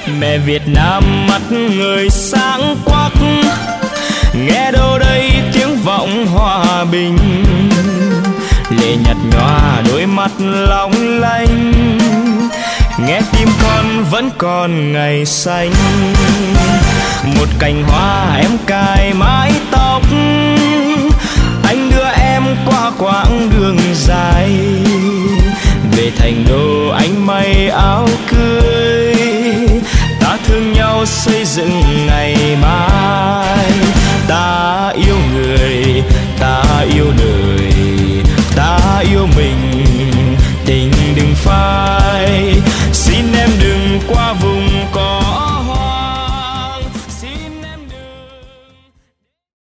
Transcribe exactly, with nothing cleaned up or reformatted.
Mẹ Việt Nam mắt người sáng quắc, nghe đâu đây tiếng vọng hòa bình. Lệ nhạt nhòa đôi mắt long lanh, nghe tim con vẫn còn ngày xanh. Một cành hoa em cài mái tóc, anh đưa em qua quãng đường dài.